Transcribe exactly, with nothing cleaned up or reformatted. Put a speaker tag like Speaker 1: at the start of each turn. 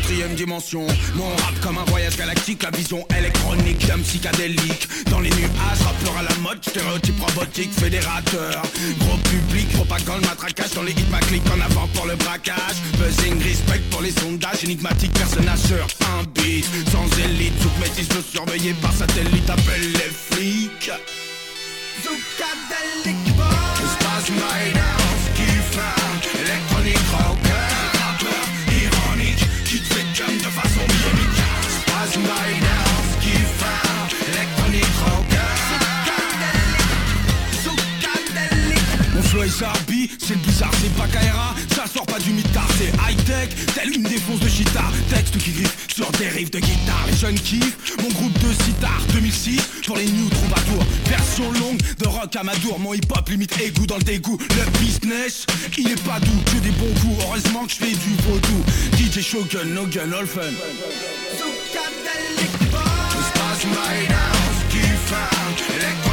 Speaker 1: quatrième dimension. Mon rap comme un voyage galactique, la vision électronique d'un psychédélique. Dans les nuages, rappeur à la mode, stéréotype robotique, fédérateur. Gros public, propagande, matraquage dans les hits, ma clique en avant pour le braquage. Buzzing, respect pour les sondages, énigmatique, personnage sur un beat. Sans élite, zouk métis, surveillé par satellite, appelle les flics. Zoukadelic boy, espace my house, kiffant, électronique rocker, rappeur ironique, qui te fait jump de façon bionique. Espace my house, kiffant, électronique rocker, Zoukadelic. Mon flow est zarbi, c'est le bizarre, c'est pas Kaira, ça sort pas du mitard, c'est high-tech, telle une défonce de chita. Texte qui griffe sur des riffs de guitare, les jeunes kiffent, mon groupe de sitar deux mille six, pour les new troubadours, version longue de rock amadour, mon hip-hop limite égout dans le dégoût, le business, il est pas doux, que des bons coups, heureusement que je fais du vaudou, D J Shogun, no gun, all fun. Zoukadelic boy, espace my house, kiffant, électro